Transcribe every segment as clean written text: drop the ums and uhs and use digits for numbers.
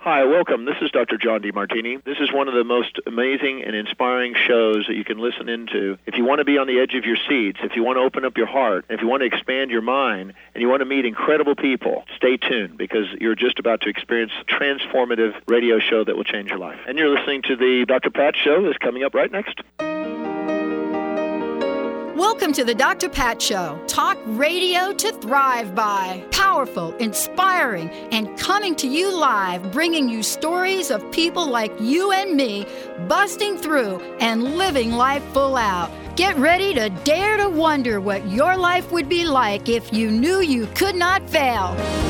Hi, welcome. This is Dr. John DeMartini. This is one of the most amazing and inspiring shows that you can listen into. If you want to be on the edge of your seats, if you want to open up your heart, if you want to expand your mind, and you want to meet incredible people, stay tuned because you're just about to experience a transformative radio show that will change your life. And you're listening to the Dr. Pat Show that's coming up right next. Welcome to the Dr. Pat Show. Talk radio to thrive by. Powerful, inspiring, and coming to you live, bringing you stories of people like you and me busting through and living life full out. Get ready to dare to wonder what your life would be like if you knew you could not fail.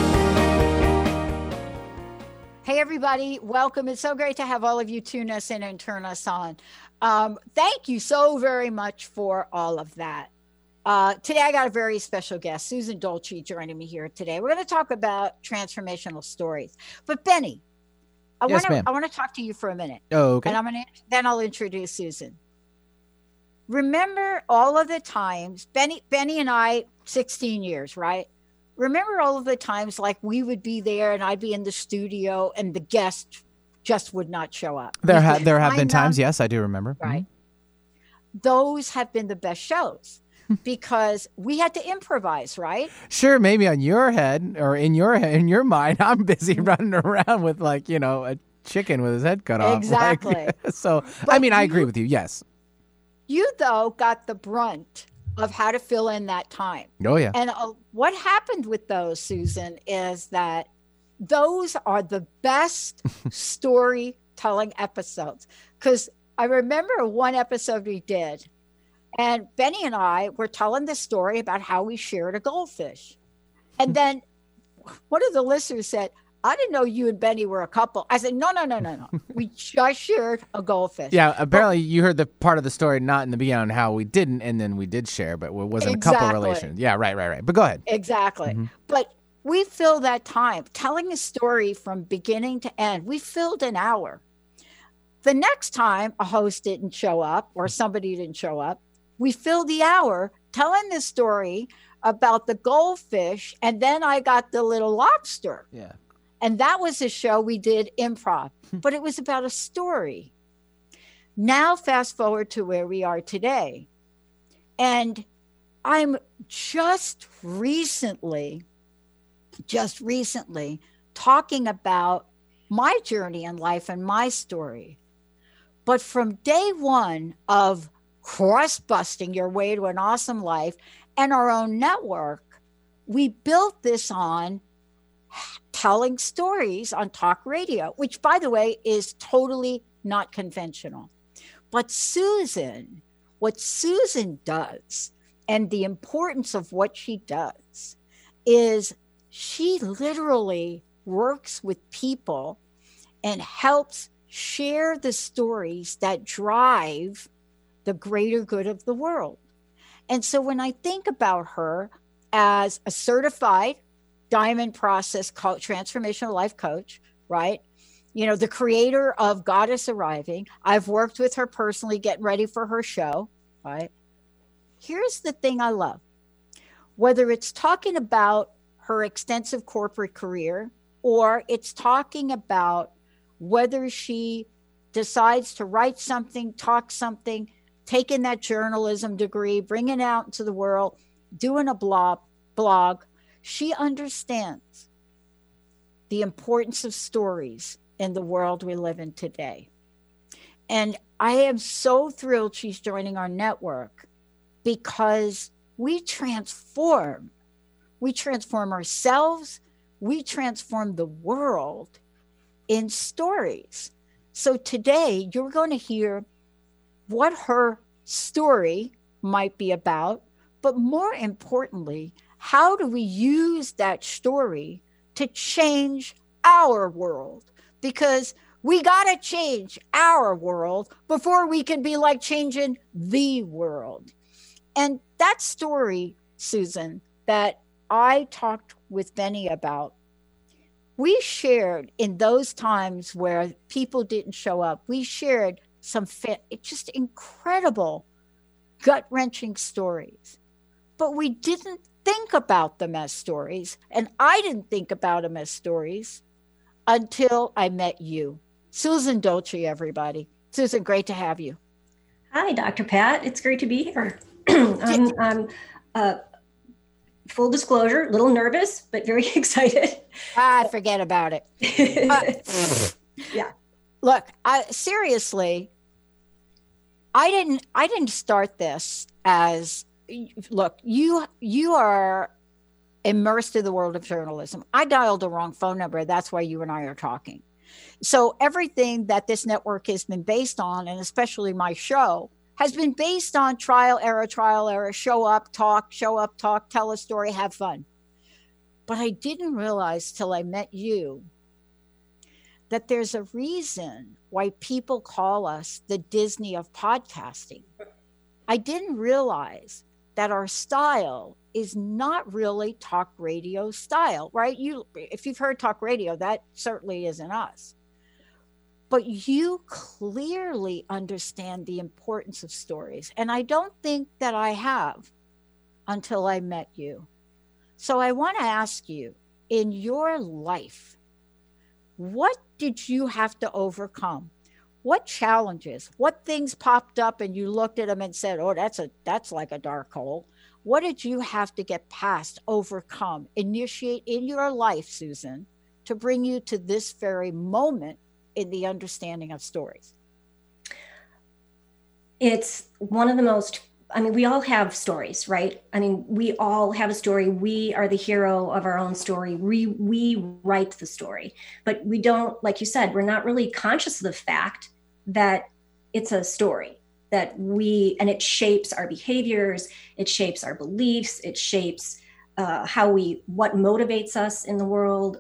Hey, everybody. Welcome. It's so great to have all of you tune us in and turn us on. Thank you so very much for all of that. Today, I got a very special guest, Susan Dolce, joining me here today. We're going to talk about transformational stories. But Benny, I want to talk to you for a minute. Oh, okay. And then I'll introduce Susan. Remember all of the times, Benny and I, 16 years, right? Remember all of the times like we would be there and I'd be in the studio and the guest just would not show up. There have been times, yes, I do remember. Right. Mm-hmm. Those have been the best shows because we had to improvise, right? Sure, maybe on your head or in your mind, I'm busy running around with a chicken with his head cut off. Exactly. I agree with you, yes. You, though, got the brunt of how to fill in that time. Oh, yeah. And what happened with those, Susan, is that those are the best storytelling episodes. Because I remember one episode we did, and Benny and I were telling the story about how we shared a goldfish. And then one of the listeners said, I didn't know you and Benny were a couple. I said, no. We just shared a goldfish. Yeah, apparently you heard the part of the story not in the beginning how we didn't, and then we did share, but it wasn't a couple relation. Yeah, right. But go ahead. Exactly. Mm-hmm. But we filled that time telling a story from beginning to end. We filled an hour. The next time a host didn't show up or somebody didn't show up, we filled the hour telling the story about the goldfish, and then I got the little lobster. Yeah. And that was a show we did improv, but it was about a story. Now, fast forward to where we are today. And I'm just recently talking about my journey in life and my story. But from day one of crust-busting your way to an awesome life and our own network, we built this on telling stories on talk radio, which, by the way, is totally not conventional. But what Susan does, and the importance of what she does, is she literally works with people and helps share the stories that drive the greater good of the world. And so when I think about her as a certified Diamond Process transformational life coach, right? You know, the creator of Goddess Arriving. I've worked with her personally, getting ready for her show, right? Here's the thing I love. Whether it's talking about her extensive corporate career, or it's talking about whether she decides to write something, talk something, taking that journalism degree, bringing it out into the world, doing a blog, she understands the importance of stories in the world we live in today. And I am so thrilled she's joining our network because we transform ourselves, we transform the world in stories. So today you're going to hear what her story might be about, but more importantly, how do we use that story to change our world? Because we got to change our world before we can be like changing the world. And that story, Susan, that I talked with Benny about, we shared in those times where people didn't show up, we shared some just incredible, gut-wrenching stories. But we didn't think about them as stories, and I didn't think about them as stories until I met you. Susan Dolce, everybody. Susan, great to have you. Hi, Dr. Pat. It's great to be here. I'm full disclosure, a little nervous, but very excited. Forget about it. Yeah. Look, seriously, I didn't start this as, look, you are immersed in the world of journalism. I dialed the wrong phone number. That's why you and I are talking. So everything that this network has been based on, and especially my show, has been based on trial, error, show up, talk, tell a story, have fun. But I didn't realize till I met you that there's a reason why people call us the Disney of podcasting. I didn't realize that our style is not really talk radio style, right? If you've heard talk radio, that certainly isn't us. But you clearly understand the importance of stories. And I don't think that I have until I met you. So I want to ask you, in your life, what did you have to overcome? What challenges, what things popped up and you looked at them and said, oh, that's like a dark hole. What did you have to get past, overcome, initiate in your life, Susan, to bring you to this very moment in the understanding of stories? It's one of the most, we all have stories, right? We all have a story. We are the hero of our own story. We write the story, but we don't, like you said, we're not really conscious of the fact that it's a story and it shapes our behaviors. It shapes our beliefs. It shapes what motivates us in the world.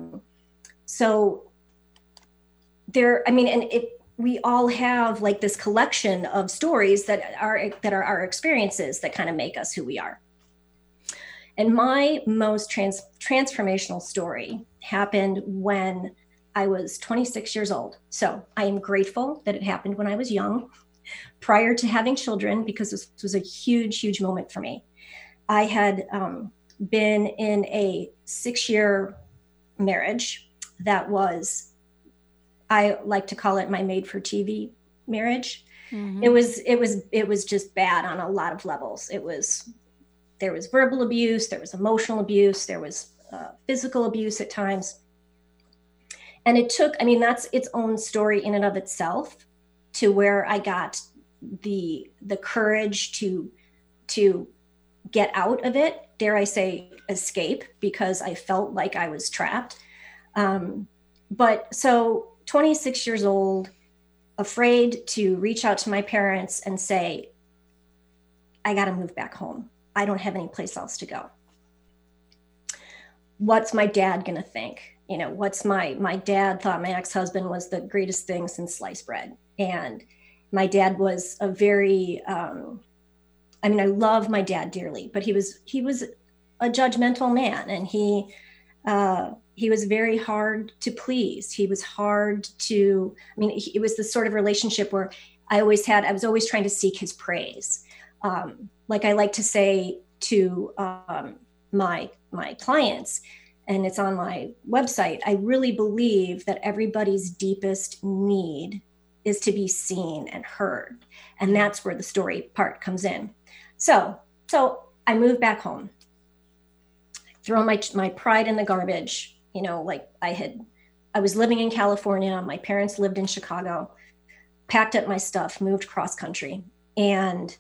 We all have like this collection of stories that are our experiences that kind of make us who we are. And my most transformational story happened when I was 26 years old. So I am grateful that it happened when I was young, prior to having children, because this was a huge, huge moment for me. I had been in a 6-year marriage that was, I like to call it my made for TV marriage. Mm-hmm. It was just bad on a lot of levels. There was verbal abuse, there was emotional abuse, there was physical abuse at times. And it took, that's its own story in and of itself, to where I got the courage to get out of it, dare I say escape, because I felt like I was trapped. But so 26 years old, afraid to reach out to my parents and say, I got to move back home. I don't have any place else to go. What's my dad going to think? My dad thought my ex-husband was the greatest thing since sliced bread. And my dad was a very, I love my dad dearly, but he was a judgmental man, and he was very hard to please. He was hard to, it was the sort of relationship where I was always trying to seek his praise. Like I like to say to my clients, and it's on my website, I really believe that everybody's deepest need is to be seen and heard. And that's where the story part comes in. So I moved back home, throw my pride in the garbage. I was living in California. My parents lived in Chicago, packed up my stuff, moved cross country, and,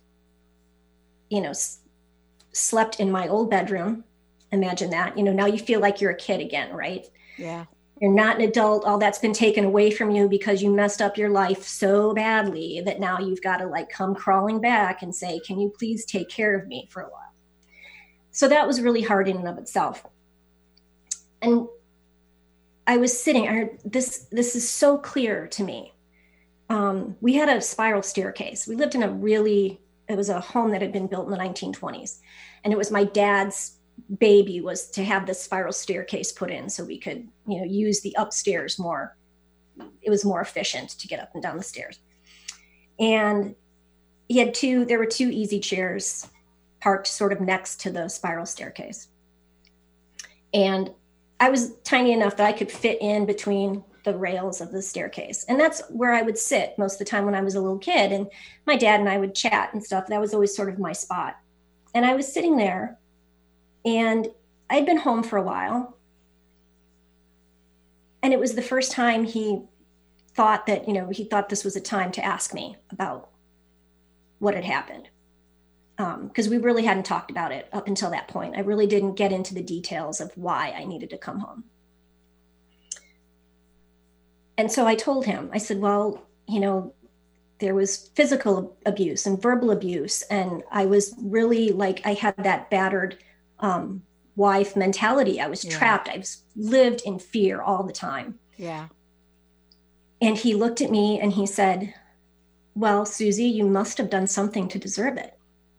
slept in my old bedroom. Imagine that. Now you feel like you're a kid again, right? Yeah. You're not an adult. All that's been taken away from you because you messed up your life so badly that now you've got to come crawling back and say, can you please take care of me for a while? So that was really hard in and of itself. And I was sitting, this is so clear to me. We had a spiral staircase. We lived in it was a home that had been built in the 1920s. And it was my dad's baby was to have this spiral staircase put in so we could, use the upstairs more. It was more efficient to get up and down the stairs. And there were 2 easy chairs parked sort of next to the spiral staircase. And I was tiny enough that I could fit in between the rails of the staircase. And that's where I would sit most of the time when I was a little kid. And my dad and I would chat and stuff. That was always sort of my spot. And I was sitting there, and I'd been home for a while. And it was the first time he thought that, he thought this was a time to ask me about what had happened. Because we really hadn't talked about it up until that point. I really didn't get into the details of why I needed to come home. And so I told him, I said, well, there was physical abuse and verbal abuse. And I was really like, I had that battered wife mentality. I was trapped. I lived in fear all the time. Yeah. And he looked at me and he said, well, Susie, you must have done something to deserve it.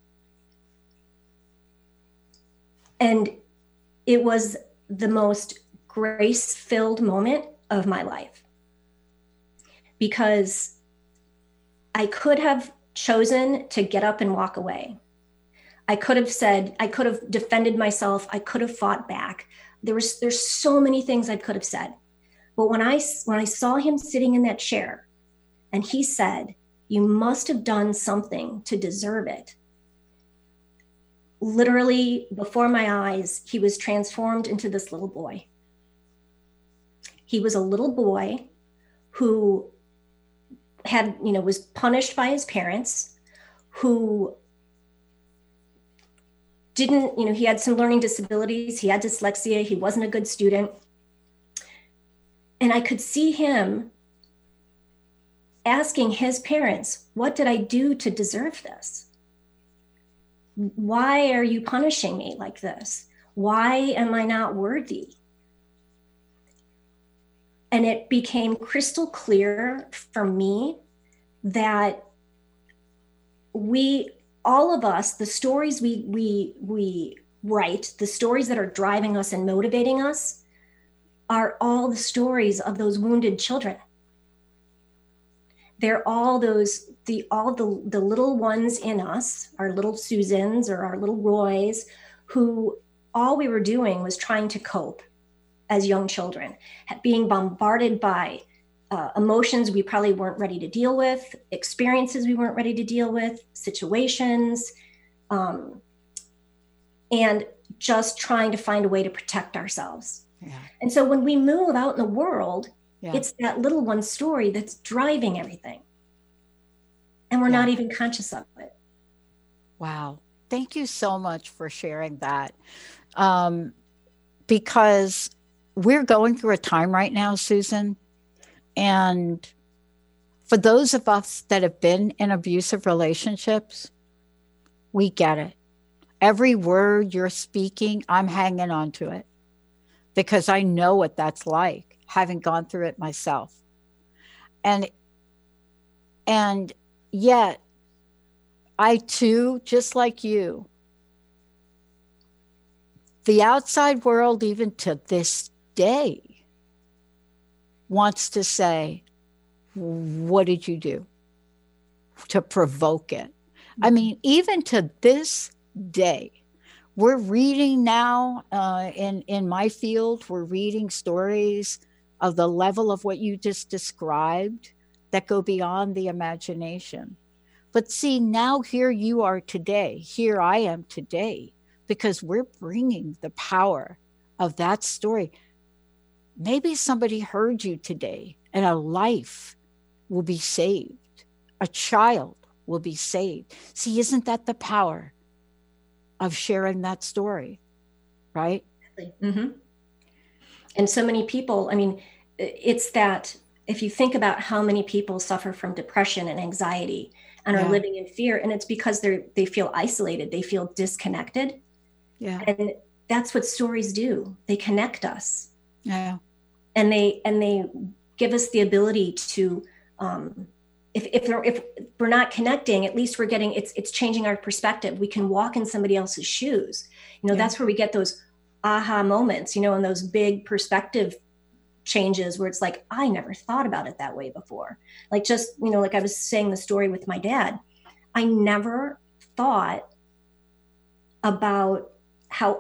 And it was the most grace-filled moment of my life, because I could have chosen to get up and walk away. I could have defended myself. I could have fought back. There's so many things I could have said. But when I saw him sitting in that chair and he said, you must have done something to deserve it, literally before my eyes, he was transformed into this little boy. He was a little boy who was punished by his parents, who didn't, he had some learning disabilities. He had dyslexia. He wasn't a good student. And I could see him asking his parents, what did I do to deserve this? Why are you punishing me like this? Why am I not worthy? And it became crystal clear for me that all of us, the stories we write, the stories that are driving us and motivating us, are all the stories of those wounded children. They're all the little ones in us, our little Susans or our little Roys, who all we were doing was trying to cope as young children, being bombarded by emotions we probably weren't ready to deal with, experiences we weren't ready to deal with, situations, and just trying to find a way to protect ourselves. Yeah. And so when we move out in the world, it's that little one story that's driving everything. And we're not even conscious of it. Wow. Thank you so much for sharing that. Because we're going through a time right now, Susan. And for those of us that have been in abusive relationships, we get it. Every word you're speaking, I'm hanging on to it because I know what that's like, having gone through it myself. And yet, I too, just like you, the outside world, even to this day, wants to say, what did you do to provoke it? I mean, even to this day, we're reading now in my field, we're reading stories of the level of what you just described that go beyond the imagination. But see, now here you are today, here I am today, because we're bringing the power of that story. Maybe somebody heard you today and a life will be saved. A child will be saved. See, isn't that the power of sharing that story, right? Mm-hmm. And so many people, I mean, it's that if you think about how many people suffer from depression and anxiety and are living in fear, and it's because they feel isolated, they feel disconnected. Yeah. And that's what stories do. They connect us. Yeah. And they give us the ability to, if we're not connecting, at least we're getting, it's changing our perspective. We can walk in somebody else's shoes. That's where we get those aha moments, and those big perspective changes where it's like, I never thought about it that way before. Like just, like I was saying the story with my dad, I never thought about how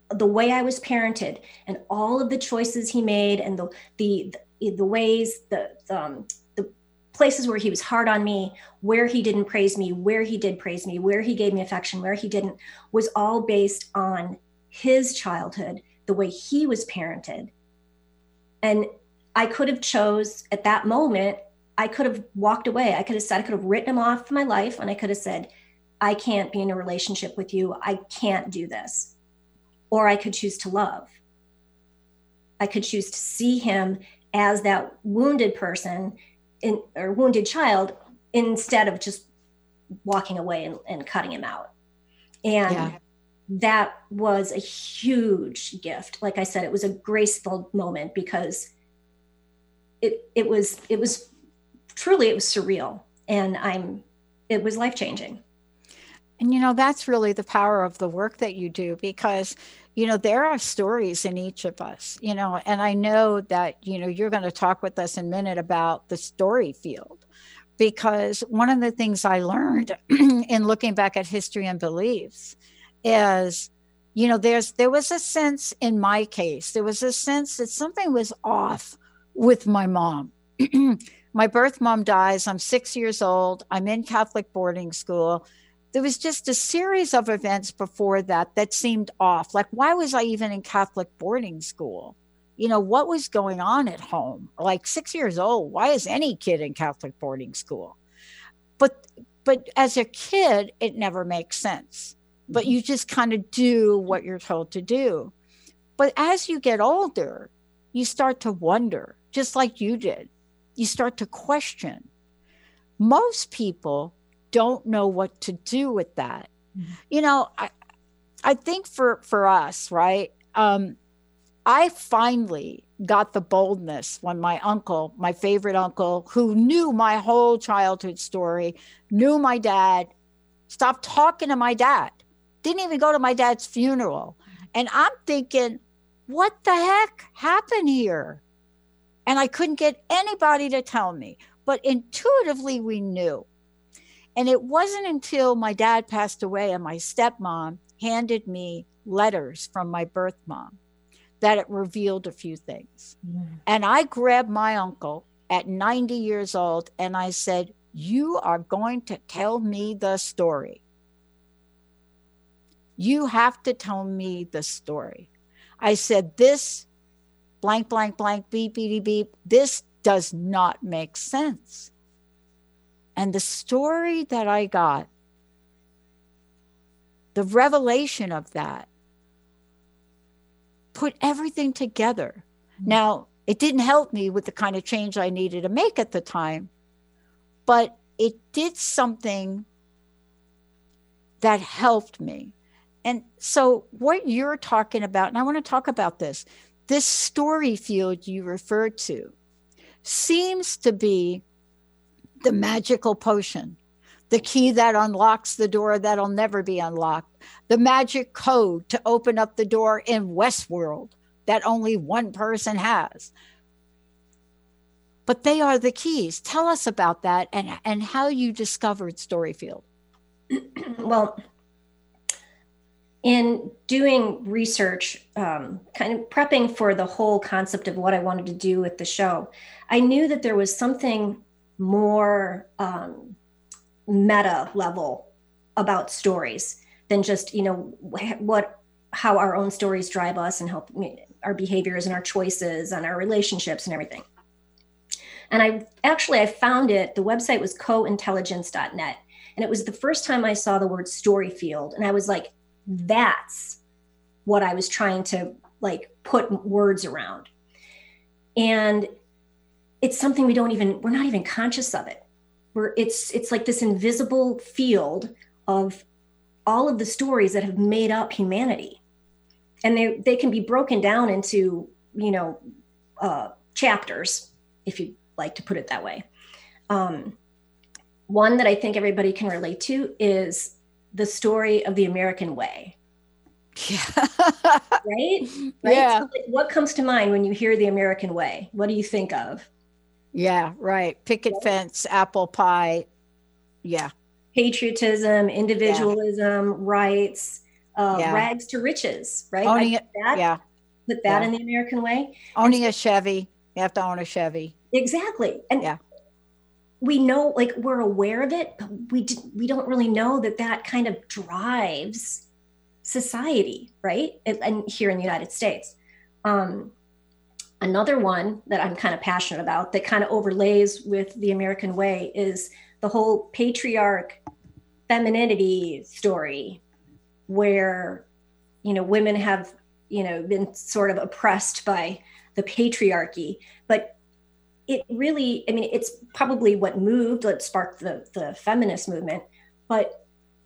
the way I was parented and all of the choices he made and the ways, the places where he was hard on me, where he didn't praise me, where he did praise me, where he gave me affection, where he didn't, was all based on his childhood, the way he was parented. And I could have chose at that moment, I could have walked away. I could have said, I could have written him off my life, and I could have said, I can't be in a relationship with you. I can't do this. Or I could choose to love. I could choose to see him as that wounded person or wounded child, instead of just walking away and cutting him out. And that was a huge gift. Like I said, it was a graceful moment because it was truly, it was surreal, and it was life-changing. And, that's really the power of the work that you do, because, there are stories in each of us, and I know that, you're going to talk with us in a minute about the story field, because one of the things I learned in looking back at history and beliefs is, there was a sense in my case, there was a sense that something was off with my mom. My birth mom dies. I'm 6 years old. I'm in Catholic boarding school. There was just a series of events before that seemed off. Like, why was I even in Catholic boarding school? What was going on at home? Like, 6 years old, why is any kid in Catholic boarding school? But as a kid, it never makes sense. But you just kind of do what you're told to do. But as you get older, you start to wonder, just like you did. You start to question. Most people don't know what to do with that. I think for us, right? I finally got the boldness when my uncle, my favorite uncle, who knew my whole childhood story, knew my dad, stopped talking to my dad, didn't even go to my dad's funeral. And I'm thinking, what the heck happened here? And I couldn't get anybody to tell me, but intuitively we knew. And it wasn't until my dad passed away and my stepmom handed me letters from my birth mom that it revealed a few things. And I grabbed my uncle at 90 years old and I said, you are going to tell me the story. You have to tell me the story. I said, this blank, blank, blank, beep, beep, beep, this does not make sense. And the story that I got, the revelation of that, put everything together. Now, it didn't help me with the kind of change I needed to make at the time, but it did something that helped me. And so what you're talking about, and I want to talk about this story field you referred to seems to be the magical potion, the key that unlocks the door that'll never be unlocked, the magic code to open up the door in Westworld that only one person has. But they are the keys. Tell us about that and how you discovered Storyfield. Well, in doing research, kind of prepping for the whole concept of what I wanted to do with the show, I knew that there was something more meta level about stories than just, how our own stories drive us and help our behaviors and our choices and our relationships and everything. And I found it, the website was cointelligence.net. And it was the first time I saw the word Storyfield. And I was like, that's what I was trying to put words around. And it's something we're not even conscious of it. It's like this invisible field of all of the stories that have made up humanity. And they can be broken down into, chapters, if you like to put it that way. One that I think everybody can relate to is the story of the American way. Yeah. Right? Yeah. So what comes to mind when you hear the American way? What do you think of? Yeah, right. Picket fence, apple pie. Yeah. Patriotism, individualism, rights, rags to riches, right? Owning it, put that in the American way. Owning a Chevy. You have to own a Chevy. Exactly. And we know, like, we're aware of it, but we don't really know that kind of drives society, right? And here in the United States. Another one that I'm kind of passionate about that kind of overlays with the American way is the whole patriarch femininity story, where, women have, been sort of oppressed by the patriarchy. But it really, it's probably what sparked the feminist movement, but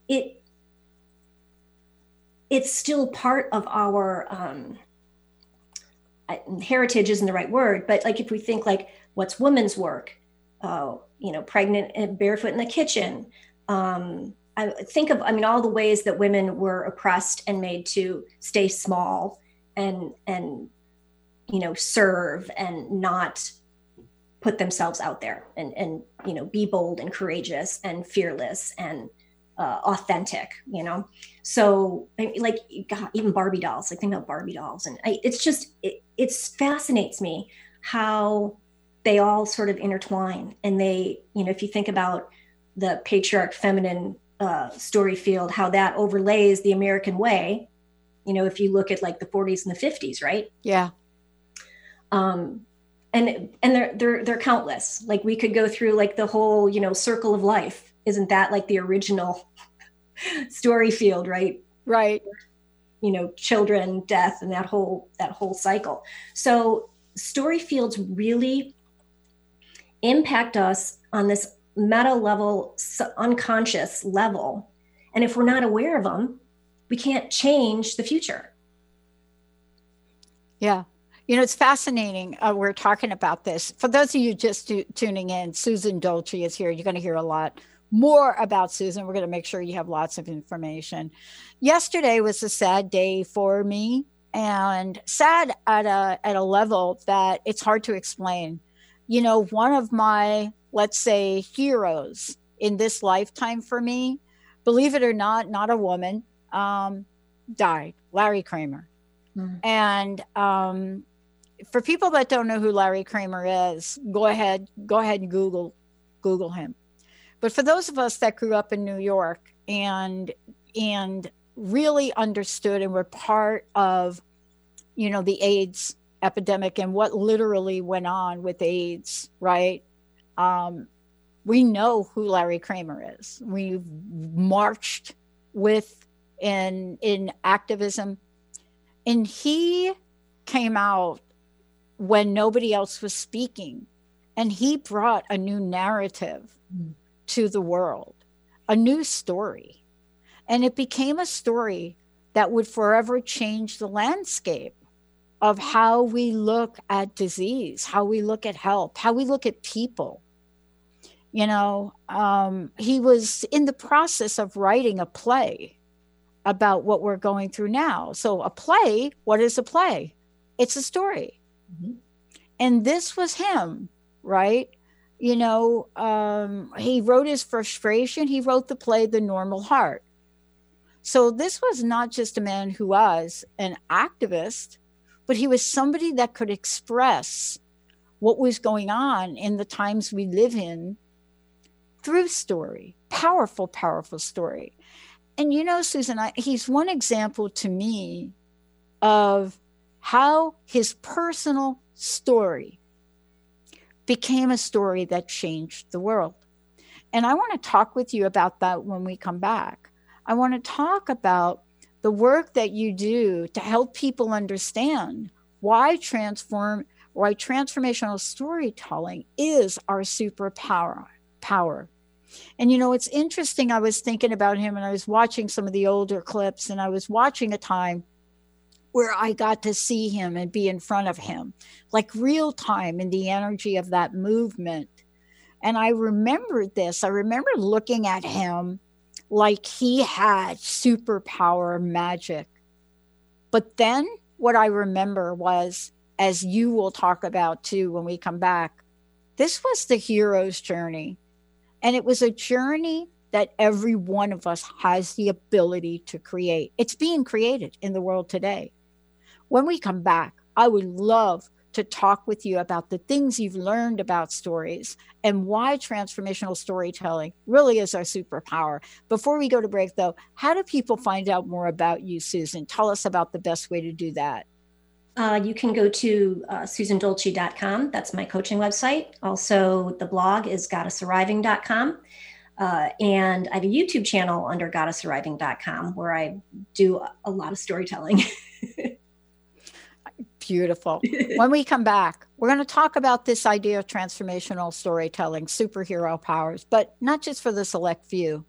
it's still part of our heritage isn't the right word, but like if we think like what's women's work, pregnant and barefoot in the kitchen. I think of, all the ways that women were oppressed and made to stay small and serve and not put themselves out there and be bold and courageous and fearless and authentic, So like, God, even Barbie dolls, like think about Barbie dolls. And it fascinates me how they all sort of intertwine. And they, if you think about the patriarch feminine story field, how that overlays the American way, if you look at like the 40s and the 50s, right? Yeah. And they're countless. Like we could go through like the whole, circle of life. Isn't that like the original story field, right? Right. Children, death, and that whole cycle. So story fields really impact us on this meta level, unconscious level. And if we're not aware of them, we can't change the future. Yeah. It's fascinating. We're talking about this. For those of you just tuning in, Susan Dolce is here. You're going to hear a lot more about Susan. We're going to make sure you have lots of information. Yesterday was a sad day for me, and sad at a level that it's hard to explain. One of my, let's say, heroes in this lifetime for me, believe it or not a woman, died, Larry Kramer. Mm-hmm. And for people that don't know who Larry Kramer is, go ahead and Google him. But for those of us that grew up in New York and really understood and were part of, the AIDS epidemic and what literally went on with AIDS, right? We know who Larry Kramer is. We've marched with in activism, and he came out when nobody else was speaking, and he brought a new narrative to the world, a new story. And it became a story that would forever change the landscape of how we look at disease, how we look at health, how we look at people. He was in the process of writing a play about what we're going through now. So a play, what is a play? It's a story. Mm-hmm. And this was him, right? He wrote his frustration. He wrote the play, The Normal Heart. So this was not just a man who was an activist, but he was somebody that could express what was going on in the times we live in through story. Powerful, powerful story. And Susan, he's one example to me of how his personal story became a story that changed the world. And I want to talk with you about that when we come back. I want to talk about the work that you do to help people understand why transformational storytelling is our superpower. And it's interesting. I was thinking about him, and I was watching some of the older clips, and I was watching a time where I got to see him and be in front of him, like real time in the energy of that movement. And I remembered this. I remember looking at him like he had superpower magic. But then what I remember was, as you will talk about too when we come back, this was the hero's journey. And it was a journey that every one of us has the ability to create. It's being created in the world today. When we come back, I would love to talk with you about the things you've learned about stories and why transformational storytelling really is our superpower. Before we go to break, though, how do people find out more about you, Susan? Tell us about the best way to do that. You can go to susandolce.com. That's my coaching website. Also, the blog is goddessarriving.com. And I have a YouTube channel under goddessarriving.com where I do a lot of storytelling. Beautiful. When we come back, we're going to talk about this idea of transformational storytelling, superhero powers, but not just for the select few,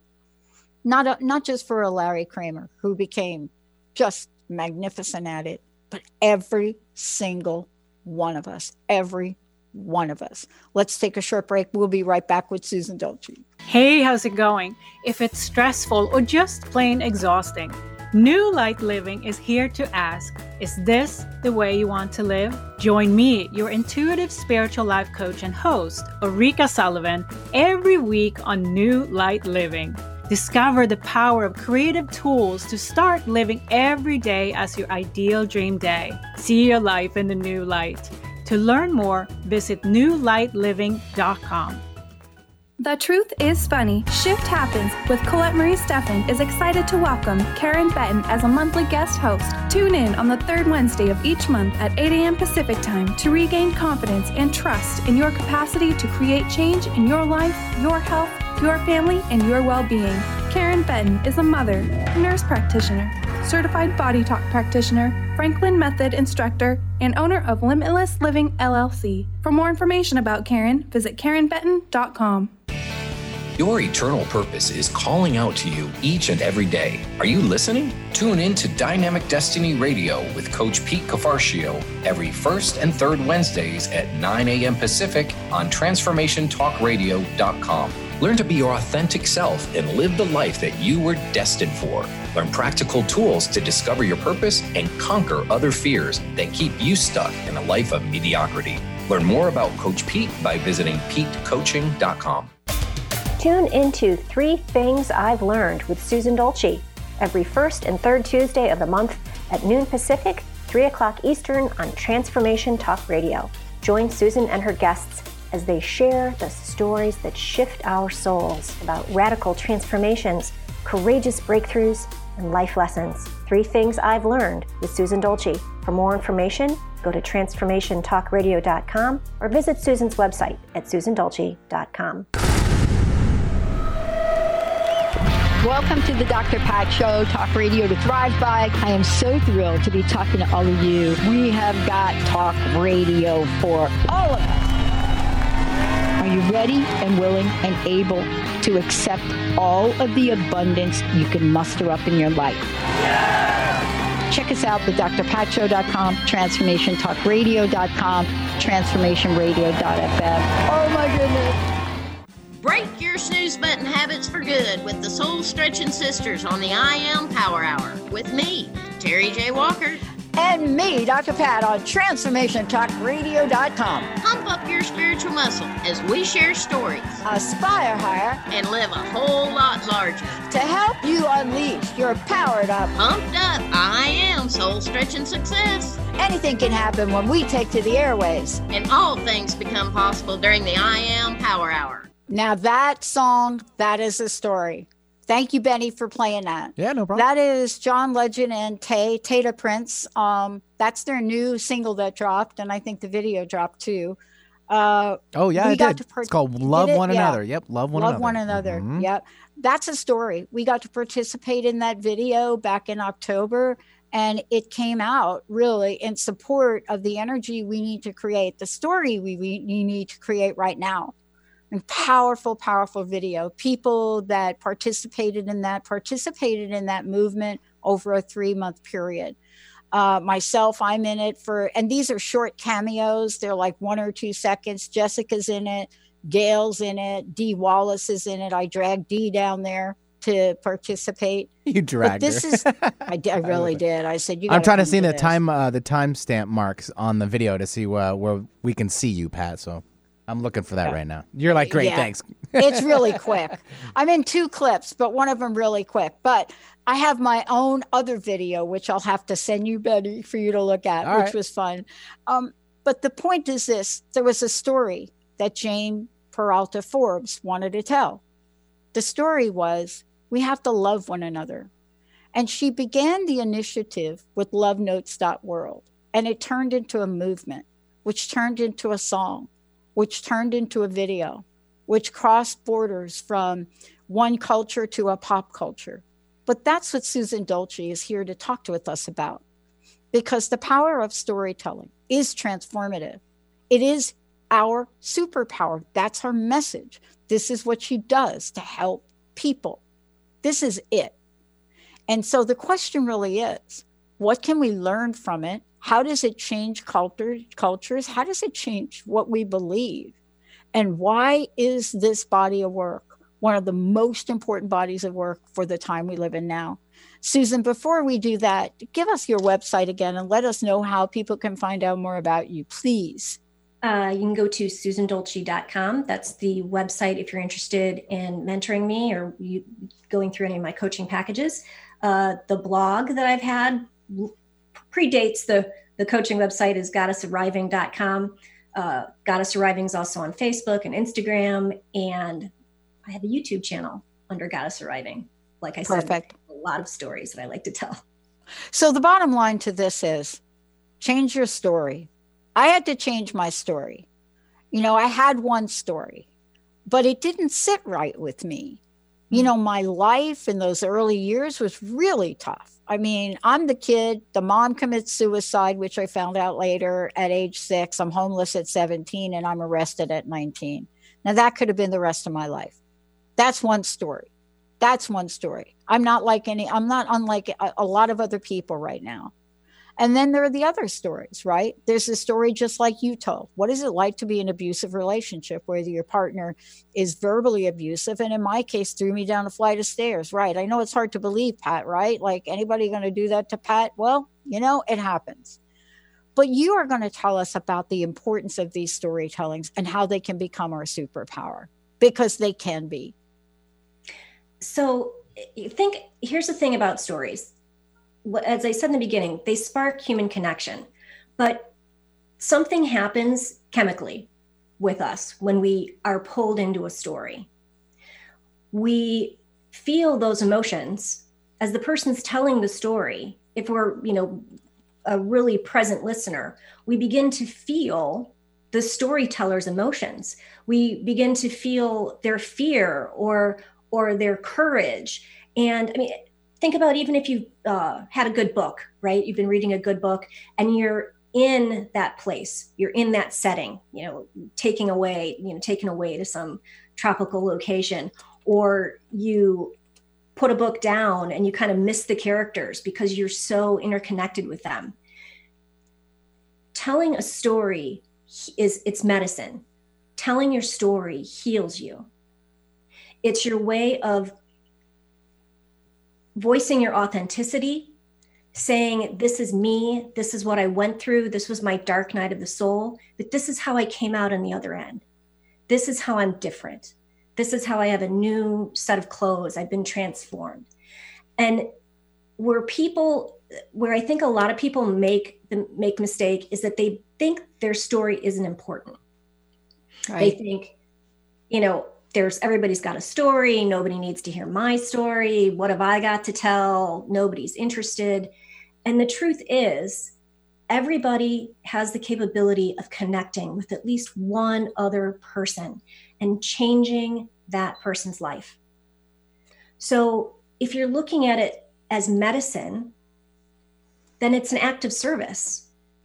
not just for a Larry Kramer who became just magnificent at it, but every single one of us, every one of us. Let's take a short break. We'll be right back with Susan Dolce. Hey, how's it going? If it's stressful or just plain exhausting, New Light Living is here to ask, is this the way you want to live? Join me, your intuitive spiritual life coach and host, Ulrika Sullivan, every week on New Light Living. Discover the power of creative tools to start living every day as your ideal dream day. See your life in the new light. To learn more, visit newlightliving.com. The Truth is Funny. Shift Happens with Colette Marie Steffen is excited to welcome Karen Benton as a monthly guest host. Tune in on the third Wednesday of each month at 8 a.m. Pacific Time to regain confidence and trust in your capacity to create change in your life, your health, your family, and your well-being. Karen Benton is a mother, nurse practitioner, certified body talk practitioner, Franklin Method instructor, and owner of Limitless Living LLC. For more information about Karen, visit KarenBenton.com. Your eternal purpose is calling out to you each and every day. Are you listening? Tune in to Dynamic Destiny Radio with Coach Pete Cafarcio every first and third Wednesdays at 9 a.m. Pacific on TransformationTalkRadio.com. Learn to be your authentic self and live the life that you were destined for. Learn practical tools to discover your purpose and conquer other fears that keep you stuck in a life of mediocrity. Learn more about Coach Pete by visiting PeteCoaching.com. Tune into 3 Things I've Learned with Susan Dolce every first and third Tuesday of the month at noon Pacific, 3 o'clock Eastern on Transformation Talk Radio. Join Susan and her guests as they share the stories that shift our souls about radical transformations, courageous breakthroughs, and life lessons. 3 Things I've Learned with Susan Dolce. For more information, go to TransformationTalkRadio.com or visit Susan's website at susandolce.com. Welcome to the Dr. Pat Show, Talk Radio to Thrive By. I am so thrilled to be talking to all of you. We have got talk radio for all of us. Are you ready and willing and able to accept all of the abundance you can muster up in your life? Yeah! Check us out, thedrpatshow.com, transformationtalkradio.com, transformationradio.fm. Oh my goodness. Break your snooze button habits for good with the Soul Stretching Sisters on the I Am Power Hour with me, Terry J. Walker. And me, Dr. Pat, on TransformationTalkRadio.com. Pump up your spiritual muscle as we share stories, aspire higher, and live a whole lot larger. To help you unleash your powered up, pumped up, I Am Soul Stretching Success. Anything can happen when we take to the airways. And all things become possible during the I Am Power Hour. Now that song, that is a story. Thank you, Benny, for playing that. Yeah, no problem. That is John Legend and Tata Prince. That's their new single that dropped, and I think the video dropped too. Oh, yeah, it did. It's called Love One Another. Yep, Love One Another. Love One Another, Mm-hmm. Yep. That's a story. We got to participate in that video back in October, and it came out really in support of the energy we need to create, the story we need to create right now. Powerful, powerful video. People that participated in that movement over a 3-month period. Myself, I'm in it and these are short cameos. They're like 1 or 2 seconds. Jessica's in it. Gail's in it. Dee Wallace is in it. I dragged Dee down there to participate. You dragged but this her. is, I really did. I said, I'm trying to see the timestamp marks on the video to see where we can see you, Pat. So. I'm looking for that right now. You're like, great, thanks. It's really quick. I'm in 2 clips, but one of them really quick. But I have my own other video, which I'll have to send you, Betty, for you to look at, which was fun. But the point is this. There was a story that Jane Peralta Forbes wanted to tell. The story was, we have to love one another. And she began the initiative with lovenotes.world. And it turned into a movement, which turned into a song, which turned into a video, which crossed borders from one culture to a pop culture. But that's what Susan Dolce is here to talk with us about, because the power of storytelling is transformative. It is our superpower. That's her message. This is what she does to help people. This is it. And so the question really is, what can we learn from it? How does it change cultures? How does it change what we believe? And why is this body of work one of the most important bodies of work for the time we live in now? Susan, before we do that, give us your website again and let us know how people can find out more about you, please. You can go to susandolce.com. That's the website if you're interested in mentoring me or going through any of my coaching packages. The blog that I've had predates the coaching website is goddessarriving.com. Goddess Arriving is also on Facebook and Instagram. And I have a YouTube channel under Goddess Arriving. Like I said, a lot of stories that I like to tell. So the bottom line to this is change your story. I had to change my story. I had one story, but it didn't sit right with me. My life in those early years was really tough. I mean, I'm the kid, the mom commits suicide, which I found out later at age 6. I'm homeless at 17 and I'm arrested at 19. Now that could have been the rest of my life. That's one story. I'm not unlike a lot of other people right now. And then there are the other stories, right? There's a story just like you told. What is it like to be in an abusive relationship, whether your partner is verbally abusive? And in my case, threw me down a flight of stairs, right? I know it's hard to believe, Pat, right? Like anybody going to do that to Pat? Well, it happens. But you are going to tell us about the importance of these storytellings and how they can become our superpower, because they can be. So here's the thing about stories. As I said in the beginning, they spark human connection, but something happens chemically with us when we are pulled into a story. We feel those emotions as the person's telling the story. If we're, a really present listener, we begin to feel the storyteller's emotions. We begin to feel their fear or their courage. And I mean, think about even if you've had a good book, right? You've been reading a good book and you're in that place, you're in that setting, taken away to some tropical location, or you put a book down and you kind of miss the characters because you're so interconnected with them. Telling a story it's medicine. Telling your story heals you. It's your way of voicing your authenticity, saying, this is me, this is what I went through, this was my dark night of the soul, but this is how I came out on the other end. This is how I'm different. This is how I have a new set of clothes. I've been transformed. And where I think a lot of people make mistake is that they think their story isn't important. Right. They think, everybody's got a story. Nobody needs to hear my story. What have I got to tell? Nobody's interested. And the truth is, everybody has the capability of connecting with at least one other person and changing that person's life. So if you're looking at it as medicine, then it's an act of service.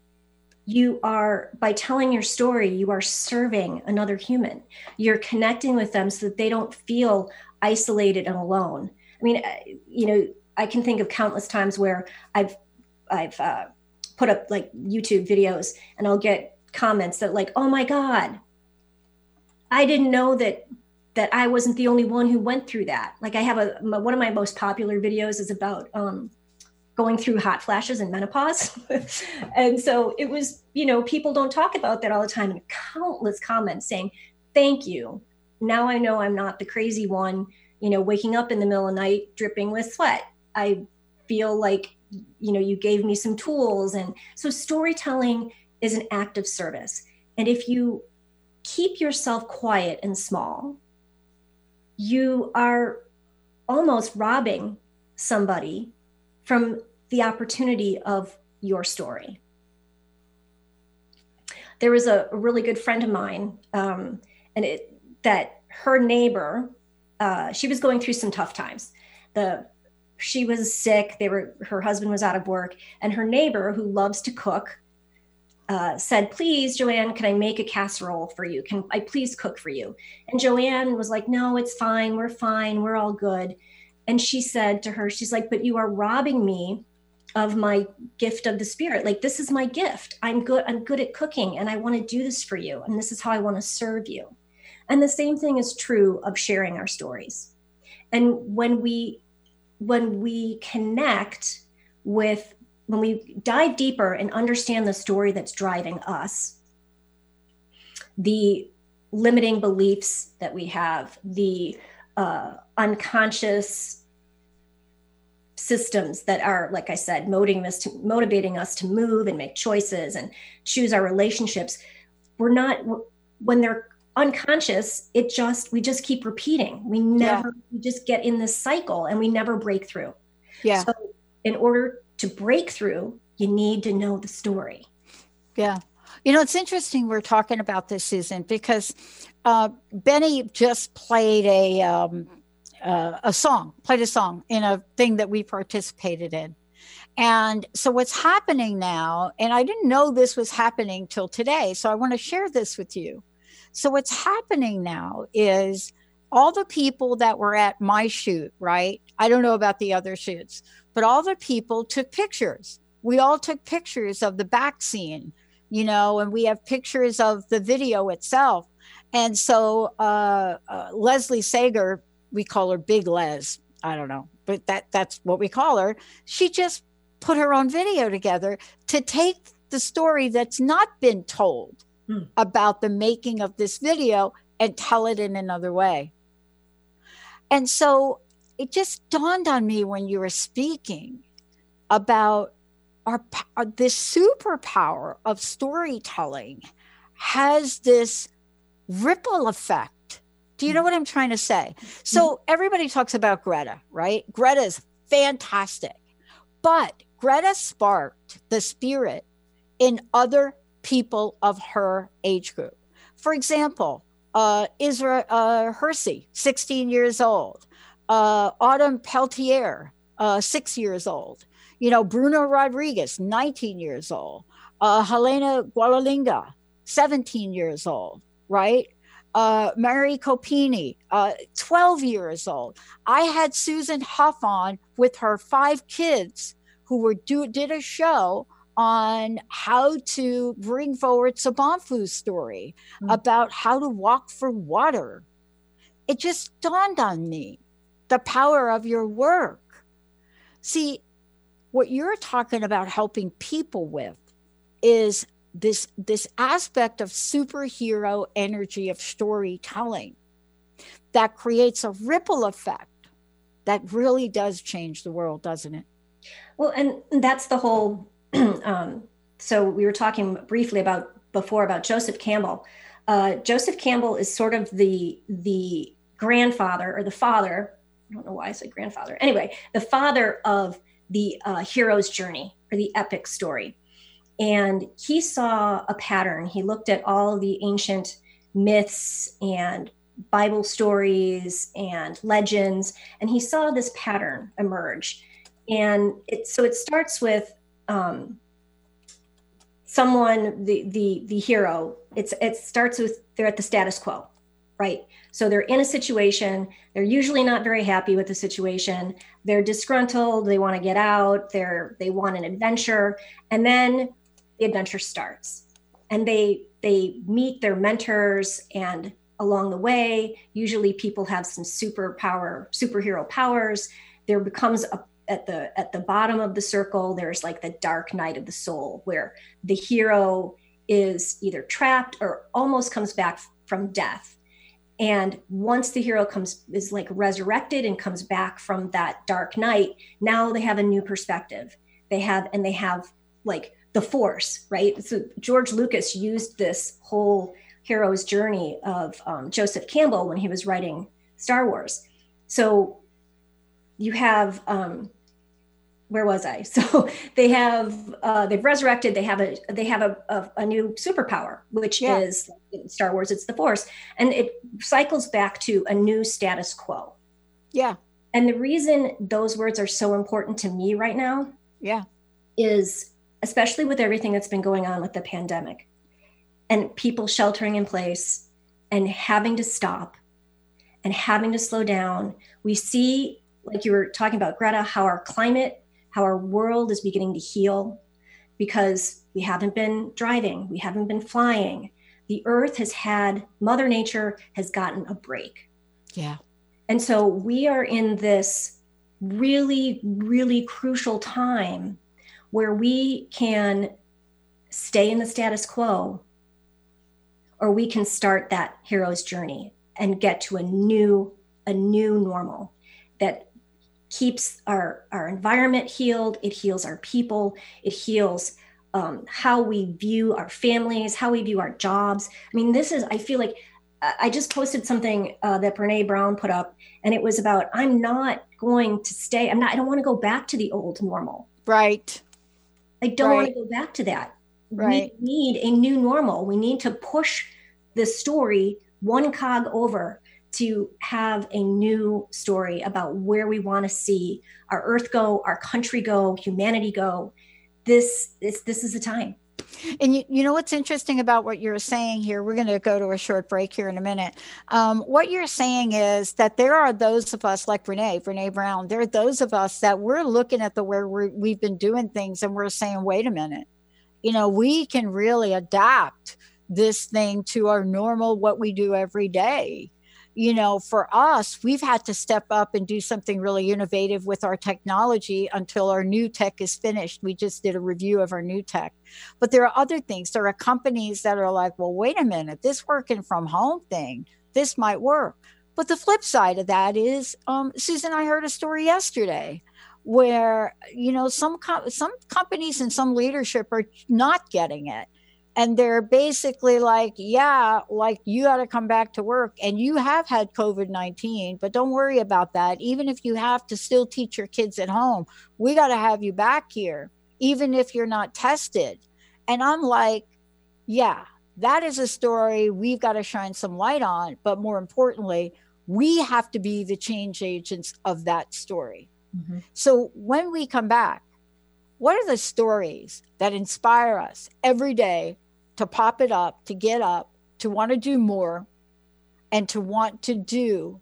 By telling your story, you are serving another human. You're connecting with them so that they don't feel isolated and alone. I mean, I can think of countless times where I've put up like YouTube videos and I'll get comments that like, oh my God, I didn't know that I wasn't the only one who went through that. Like I have one of my most popular videos is about going through hot flashes and menopause. And so it was, people don't talk about that all the time, and countless comments saying, thank you. Now I know I'm not the crazy one, waking up in the middle of the night dripping with sweat. I feel like, you gave me some tools. And so storytelling is an act of service. And if you keep yourself quiet and small, you are almost robbing somebody from the opportunity of your story. There was a really good friend of mine, that her neighbor, she was going through some tough times. She was sick. Her husband was out of work, and her neighbor, who loves to cook, said, please, Joanne, can I make a casserole for you? Can I please cook for you? And Joanne was like, no, it's fine. We're all good. And she said to her, she's like, but you are robbing me of my gift of the spirit. Like, this is my gift. I'm good at cooking, and I want to do this for you. And this is how I want to serve you. And the same thing is true of sharing our stories. And when we connect with, when we dive deeper and understand the story that's driving us, the limiting beliefs that we have, the unconscious systems that are, like I said, motivating us to move and make choices and choose our relationships, when they're unconscious, we just keep repeating. We just get in this cycle and we never break through. Yeah. So in order to break through, you need to know the story. Yeah. It's interesting we're talking about this, Susan, because Benny just played a song in a thing that we participated in. And so what's happening now, and I didn't know this was happening till today, so I want to share this with you. So what's happening now is all the people that were at my shoot, right? I don't know about the other shoots, but all the people took pictures. We all took pictures of the back scene, and we have pictures of the video itself. And so Leslie Sager, we call her Big Les. I don't know, but that's what we call her. She just put her own video together to take the story that's not been told about the making of this video and tell it in another way. And so it just dawned on me when you were speaking about this superpower of storytelling has this ripple effect. Do you know what I'm trying to say? So everybody talks about Greta, right? Greta is fantastic, but Greta sparked the spirit in other people of her age group. For example, Isra Hersey, 16 years old. Autumn Peltier, 6 years old. Bruno Rodriguez, 19 years old. Helena Gualalinga, 17 years old, right? Mary Copini, 12 years old. I had Susan Huff on with her 5 kids who did a show on how to bring forward Sabanfu's story about how to walk for water. It just dawned on me, the power of your work. See, what you're talking about helping people with is this aspect of superhero energy of storytelling that creates a ripple effect that really does change the world, doesn't it? Well, and that's the whole, so we were talking briefly before about Joseph Campbell. Joseph Campbell is sort of the grandfather or the father, I don't know why I said grandfather. Anyway, the father of the hero's journey or the epic story. And he saw a pattern. He looked at all the ancient myths and Bible stories and legends, and he saw this pattern emerge. And it starts with someone, the hero. It starts with they're at the status quo, right? So they're in a situation. They're usually not very happy with the situation. They're disgruntled. They want to get out. They want an adventure, and then the adventure starts. And they meet their mentors, and along the way, usually people have some superhero powers. There becomes at the bottom of the circle, there's like the dark night of the soul, where the hero is either trapped or almost comes back from death. And once the hero is like resurrected and comes back from that dark night, now they have a new perspective. They have like the Force, right? So George Lucas used this whole hero's journey of Joseph Campbell when he was writing Star Wars. So you have, where was I? So they've resurrected. They have a new superpower, which is in Star Wars. It's the Force, and it cycles back to a new status quo. Yeah. And the reason those words are so important to me right now, is especially with everything that's been going on with the pandemic, and people sheltering in place, and having to stop, and having to slow down. We see, like you were talking about, Greta, how our world is beginning to heal because we haven't been driving, we haven't been flying. The earth Mother Nature has gotten a break. Yeah. And so we are in this really, really crucial time where we can stay in the status quo, or we can start that hero's journey and get to a new normal that keeps our environment healed. It heals our people. It heals how we view our families, how we view our jobs. I mean, I feel like I just posted something that Brene Brown put up, and it was about, I don't want to go back to the old normal. Right. I don't want to go back to that. Right. We need a new normal. We need to push the story one cog over to have a new story about where we want to see our earth go, our country go, humanity go. This is the time. And you know what's interesting about what you're saying here? We're going to go to a short break here in a minute. What you're saying is that there are those of us like Brene Brown, there are those of us that we're looking at where we've been doing things, and we're saying, wait a minute, we can really adapt this thing to our normal, what we do every day. For us, we've had to step up and do something really innovative with our technology until our new tech is finished. We just did a review of our new tech. But there are other things. There are companies that are like, well, wait a minute, this working from home thing, this might work. But the flip side of that is, Susan, I heard a story yesterday where, some companies and some leadership are not getting it. And they're basically like, you got to come back to work, and you have had COVID-19, but don't worry about that. Even if you have to still teach your kids at home, we got to have you back here, even if you're not tested. And I'm like, yeah, that is a story we've got to shine some light on. But more importantly, we have to be the change agents of that story. Mm-hmm. So when we come back, what are the stories that inspire us every day to pop it up, to get up, to want to do more, and to want to do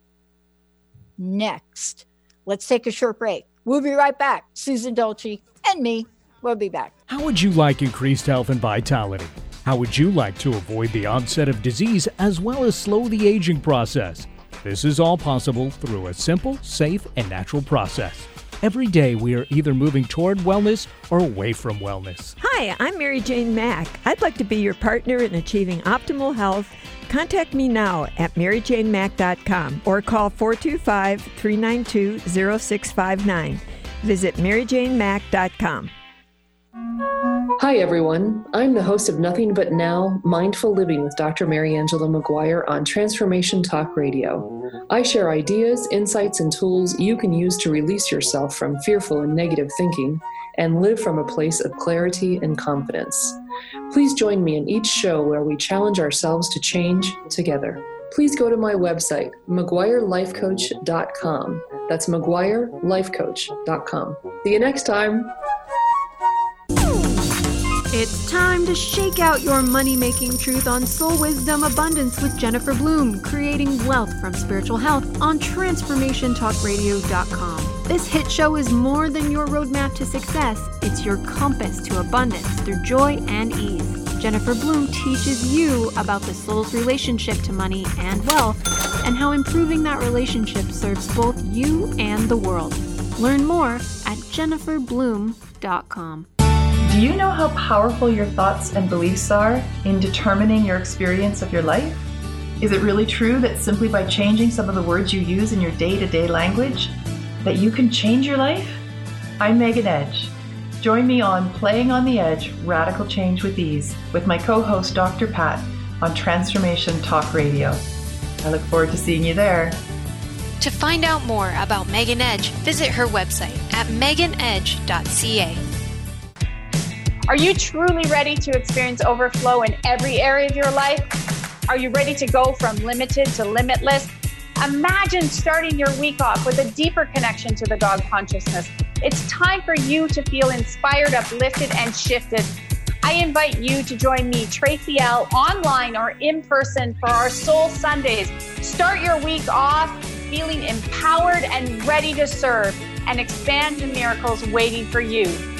next? Let's take a short break. We'll be right back. Susan Dolce and me will be back. How would you like increased health and vitality? How would you like to avoid the onset of disease as well as slow the aging process? This is all possible through a simple, safe, and natural process. Every day, we are either moving toward wellness or away from wellness. Hi, I'm Mary Jane Mack. I'd like to be your partner in achieving optimal health. Contact me now at maryjanemack.com or call 425-392-0659. Visit maryjanemack.com. Hi, everyone. I'm the host of Nothing But Now, Mindful Living with Dr. Mary Angela McGuire on Transformation Talk Radio. I share ideas, insights, and tools you can use to release yourself from fearful and negative thinking and live from a place of clarity and confidence. Please join me in each show where we challenge ourselves to change together. Please go to my website, McGuireLifeCoach.com. That's McGuireLifeCoach.com. See you next time. It's time to shake out your money-making truth on Soul Wisdom Abundance with Jennifer Bloom, creating wealth from spiritual health on TransformationTalkRadio.com. This hit show is more than your roadmap to success. It's your compass to abundance through joy and ease. Jennifer Bloom teaches you about the soul's relationship to money and wealth, and how improving that relationship serves both you and the world. Learn more at jenniferbloom.com. Do you know how powerful your thoughts and beliefs are in determining your experience of your life? Is it really true that simply by changing some of the words you use in your day-to-day language, that you can change your life? I'm Megan Edge. Join me on Playing on the Edge, Radical Change with Ease, with my co-host Dr. Pat on Transformation Talk Radio. I look forward to seeing you there. To find out more about Megan Edge, visit her website at meganedge.ca. Are you truly ready to experience overflow in every area of your life? Are you ready to go from limited to limitless? Imagine starting your week off with a deeper connection to the dog consciousness. It's time for you to feel inspired, uplifted, and shifted. I invite you to join me, Tracy L., online or in person for our Soul Sundays. Start your week off feeling empowered and ready to serve and expand the miracles waiting for you.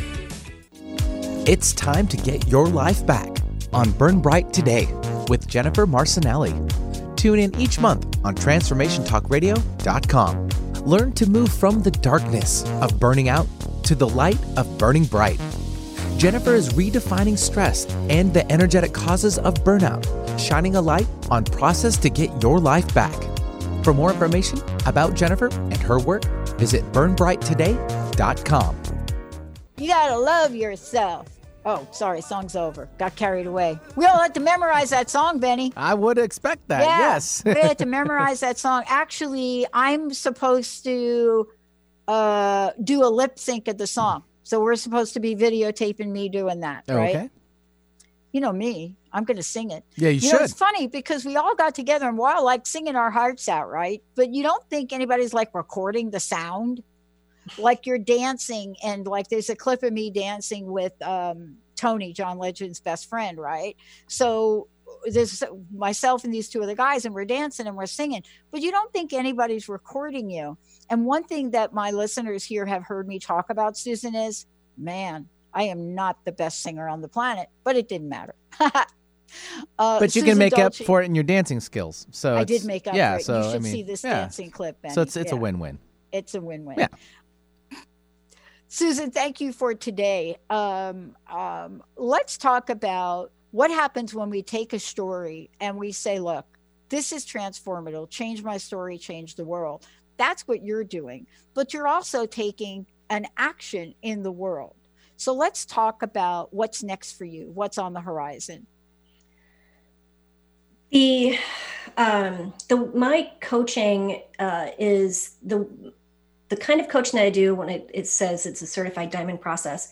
It's time to get your life back on Burn Bright Today with Jennifer Marcinelli. Tune in each month on TransformationTalkRadio.com. Learn to move from the darkness of burning out to the light of burning bright. Jennifer is redefining stress and the energetic causes of burnout, shining a light on process to get your life back. For more information about Jennifer and her work, visit burnbrighttoday.com. You gotta love yourself. Oh, sorry, song's over. Got carried away. We all had to memorize that song, Benny. I would expect that, yeah, yes. we had to memorize that song. Actually, I'm supposed to do a lip sync of the song. So we're supposed to be videotaping me doing that, right? Okay. You know me. I'm going to sing it. Yeah, you should. It's funny because we all got together and we're all like singing our hearts out, right? But you don't think anybody's like recording the sound. Like you're dancing and like there's a clip of me dancing with Tony, John Legend's best friend, right? So there's myself and these two other guys and we're dancing and we're singing, but you don't think anybody's recording you. And one thing that my listeners here have heard me talk about, Susan, is, man, I am not the best singer on the planet, but it didn't matter. But you Susan can make Dolce, up for it in your dancing skills. So I did make up for it. So, You should see this dancing clip, Benny. So it's a win-win. It's a win-win. Yeah. Susan, thank you for today. Let's talk about what happens when we take a story and we say, look, this is transformative. Change my story, change the world. That's what you're doing. But you're also taking an action in the world. So let's talk about what's next for you. What's on the horizon? My coaching is the kind of coaching that I do when it says it's a certified diamond process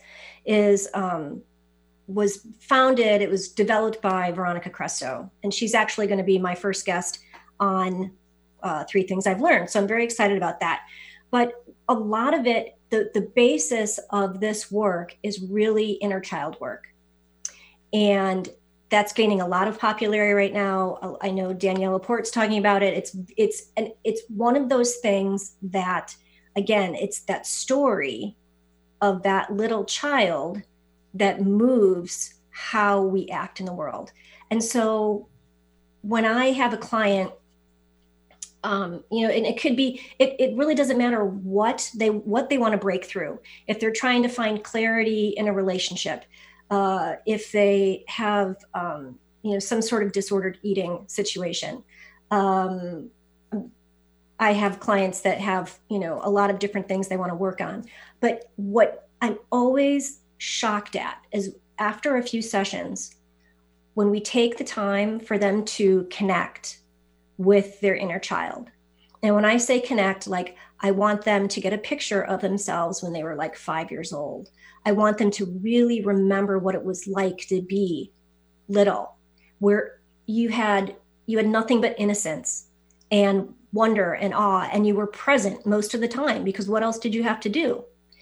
was developed by Veronica Cresto, and she's actually going to be my first guest on 3 Things I've Learned. So I'm very excited about that. But a lot of it, the basis of this work is really inner child work. And that's gaining a lot of popularity right now. I know Danielle Laporte's talking about it. It's one of those things that, again, it's that story of that little child that moves how we act in the world. And so when I have a client, and it could be, it really doesn't matter what they want to break through. If they're trying to find clarity in a relationship, if they have, some sort of disordered eating situation. I have clients that have, a lot of different things they want to work on. But what I'm always shocked at is after a few sessions, when we take the time for them to connect with their inner child. And when I say connect, like I want them to get a picture of themselves when they were like 5 years old. I want them to really remember what it was like to be little, where you had nothing but innocence and wonder and awe, and you were present most of the time because what else did you have to do?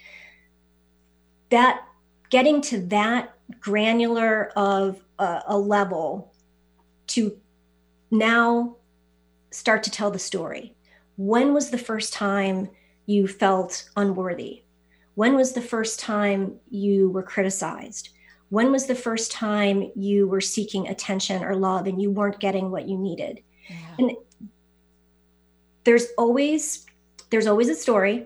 That getting to that granular of a level to now start to tell the story. When was the first time you felt unworthy? When was the first time you were criticized? When was the first time you were seeking attention or love and you weren't getting what you needed? Yeah. And there's always a story.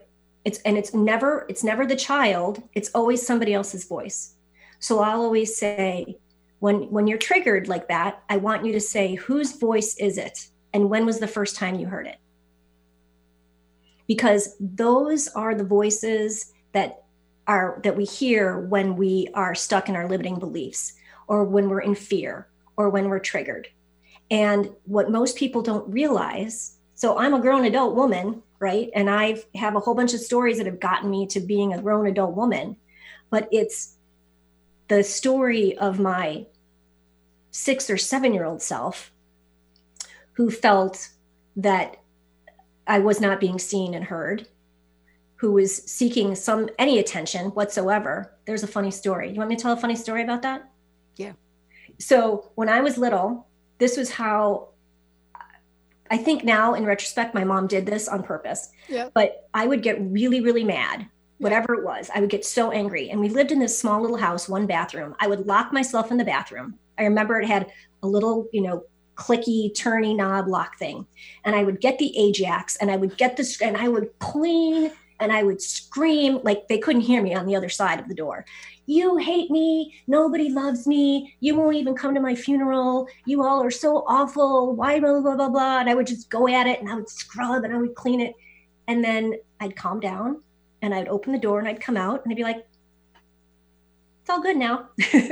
It's never the child. It's always somebody else's voice. So I'll always say, when you're triggered like that, I want you to say, whose voice is it? And when was the first time you heard it? Because those are the voices that we hear when we are stuck in our limiting beliefs, or when we're in fear, or when we're triggered. And what most people don't realize, so I'm a grown adult woman, right? And I have a whole bunch of stories that have gotten me to being a grown adult woman, but it's the story of my 6 or 7-year-old self who felt that I was not being seen and heard, who was seeking any attention whatsoever. There's a funny story. You want me to tell a funny story about that? Yeah. So when I was little, this was how, I think now in retrospect, my mom did this on purpose. Yeah. But I would get really, really mad, whatever it was. I would get so angry. And we lived in this small little house, 1 bathroom. I would lock myself in the bathroom. I remember it had a little, clicky, turny knob lock thing. And I would get the Ajax and I would get this, and I would clean and I would scream like they couldn't hear me on the other side of the door. You hate me. Nobody loves me. You won't even come to my funeral. You all are so awful. Why, blah, blah, blah, blah. And I would just go at it and I would scrub and I would clean it. And then I'd calm down and I'd open the door and I'd come out and I'd be like, it's all good now.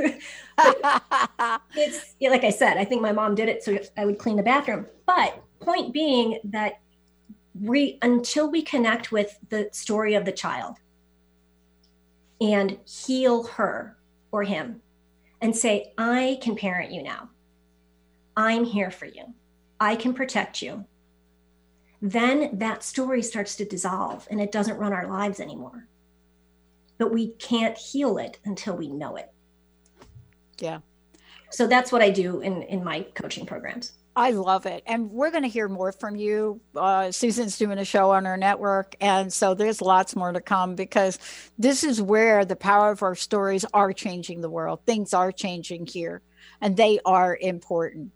It's like I said, I think my mom did it so I would clean the bathroom. But point being that until we connect with the story of the child and heal her or him and say, I can parent you now. I'm here for you. I can protect you. Then that story starts to dissolve and it doesn't run our lives anymore. But we can't heal it until we know it. Yeah. So that's what I do in my coaching programs. I love it. And we're going to hear more from you. Susan's doing a show on her network. And so there's lots more to come, because this is where the power of our stories are changing the world. Things are changing here and they are important.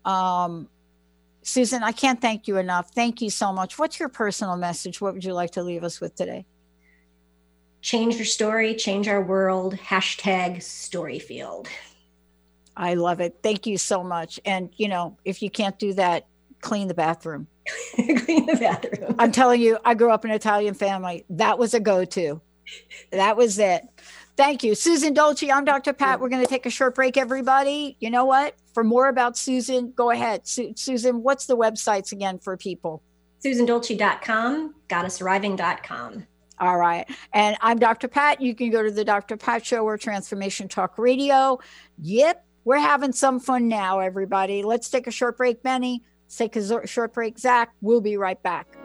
Susan, I can't thank you enough. Thank you so much. What's your personal message? What would you like to leave us with today? Change your story, change our world, #Storyfield. I love it. Thank you so much. And, if you can't do that, clean the bathroom. Clean the bathroom. I'm telling you, I grew up in an Italian family. That was a go-to. That was it. Thank you. Susan Dolce, I'm Dr. Pat. We're going to take a short break, everybody. You know what? For more about Susan, go ahead. Susan, what's the websites again for people? SusanDolce.com, GoddessArriving.com. All right. And I'm Dr. Pat. You can go to the Dr. Pat Show or Transformation Talk Radio. Yep. We're having some fun now, everybody. Let's take a short break, Benny. Let's take a short break, Zach. We'll be right back.